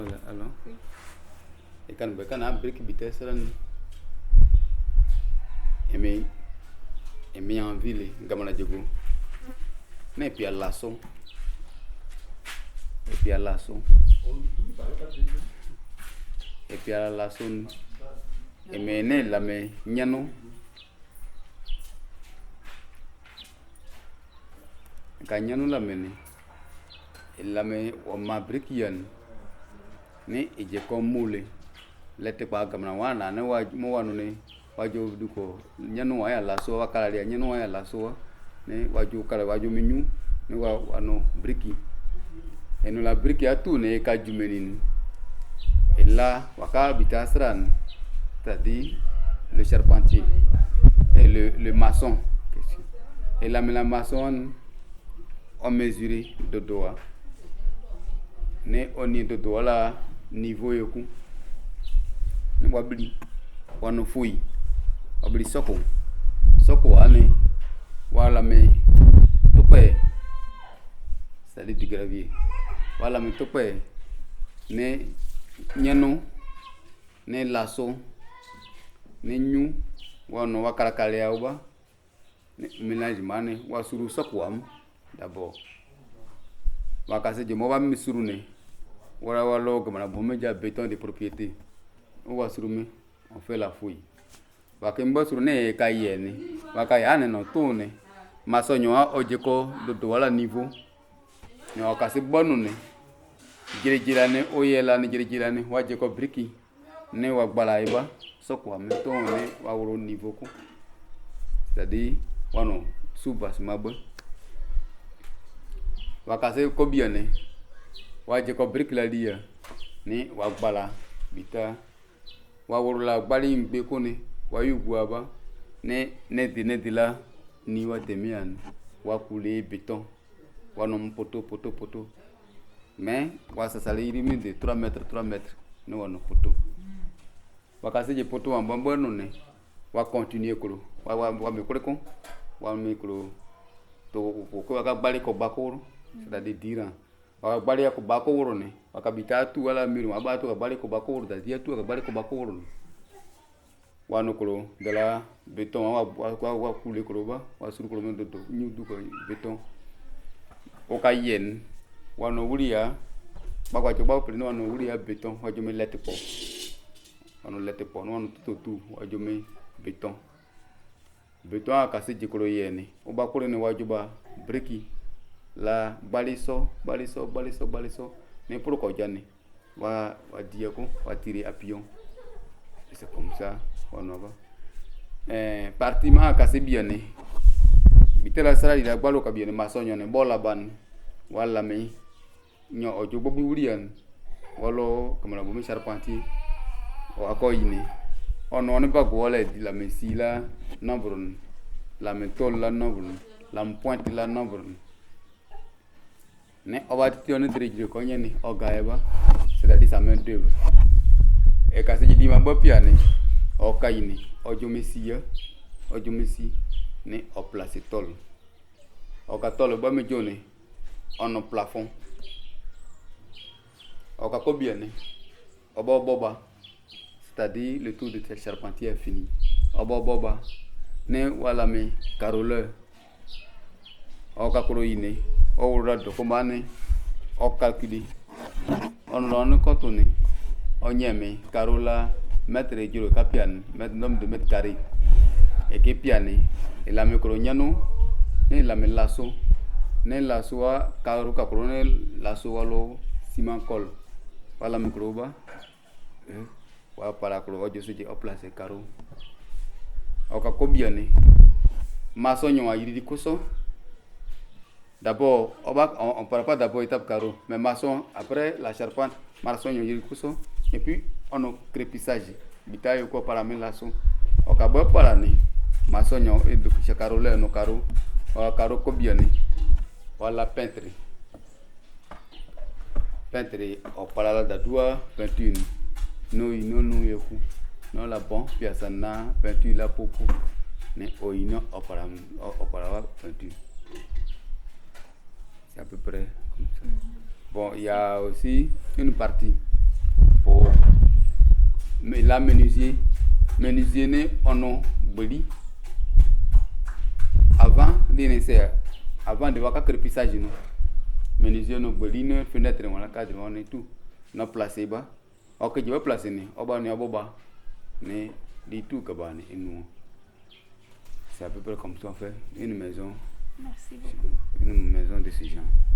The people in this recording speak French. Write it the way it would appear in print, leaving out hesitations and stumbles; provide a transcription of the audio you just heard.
Alors, et quand on a un brique bitesse, et en ville, gamana djego, mais puis à lasso, et puis à lasso, et puis à lasso, et mais né la mais nyano, quand nyano la mene, et la mais on m'a brique yann. Ni ije ko mule lete kwa gamna wana ne wa mo wanu ne wajo duko nyanu wa ya laso wa kala ya nyanu wa ya laso ne wajo kala wajo minyu ne wa wano briki eno la briki atu ne ka jumenin et là waka bitasran c'est-à-dire le charpentier et le maçon et la maçon on mesuré de doigt ne oni de doigt là niveau yoku ni wabli wano fui wabli soko ane wala me tope c'est du gravier wala me tope ne nyano ne lasso ne nyu wano wakalakale yauba ne mélange mane wasuru soko am d'abord wakase je mo ba misuru ne wala walo comme la bombe déjà béton de propriété on va sur me on fait la fouille wa kemba sur ne kayeni wa kayane no tune masonyo a ojeko do wala niveau no ka se bonu ne jira ne oyela ne jira ne wa jeko briki ne wa gbala iba soko am to ne wa woro niveau ko c'est-à-dire wano subas mabbe wa ka se ko biane waje ko brick la dia ni wa gbala bita wa wurla gbali mbe ko ni wa yugu aba ne di la ni wa demian wa couler béton wa non poto mais wa ça sale irimi de 3 mètres ne wa no poto wa ka se je poto en bombo no ne wa continuer ko wa me ko wa me ko to ko wa ka gbali ko bakoro c'est-à-dire diran wakabali ya kubako woro ne wakabita tu wala miru abatu kabali kubako woro dia tu kabali kubako woro wano kolo de la béton wa couler kolo ba wa suru kolo do nyu du ko béton o kayen wano wuliya ba kwa choba pri no wano wuliya béton wa jome lete po wano tu wa jome béton akase jikolo yene o ba kolo ne wa juba briki la baliso ne pour ko jani wa diako wa tirer à pion c'est comme ça on va parti ma ka se bien ne bitela sala ila gbalo ka bien masonyo ne bola ban wala me nyo ojo bobu wurian walo comme la bomi charpentier o akoyini ono ne ba gole di la mesila nombre la méthode la nombre la pointe la nombre ne obati on dirige ko nyeni o gaeba c'est-à-dire sa main d'œuvre e ka se di ma bo piane o kayini o jomesi ne o place tol o ka tol ba me jone on plafond o ka ko bien o boba c'est-à-dire le tour de ce charpentier est fini o boba ne wala me caroleur o ka koro yine o wura do ko mane o calculer on ron ko toni o nyeme carola mètre juro kapian mètre nombre de mètres carrés et que piane et la micro nyano ne la melasso ne la soa caro ka ne la soa lo ciment col wala microba wa para ko o josi o place caro o ka ko biane masonyo wa yiri koso. D'abord, on ne parle pas d'abord étape carreau, mais maçon, après la charpente, maçon, et puis on a crépissage. Bitaille quoi par la main lasso. On a beau par l'année, maçon, et donc chaque carreau là, nos carreaux, on a carreau combien de voilà peintre, on parle de doigt, peinture, non, yoku, non la bon, puis à ça na peinture la popo, ne oino, on parle peinture. C'est à peu près comme ça. Bon, il y a aussi une partie Mais la menuisier né en ont beli. Avant de voir qu'à crépissage nous. Menuisier no beli ne fenêtre on la cadre on est tout. No placé bas. Ok, je vais placer ne. Oba ne oba ne dit tout que bah ne nous. C'est à peu près comme ça on fait une maison. Merci beaucoup. Une maison de ce genre.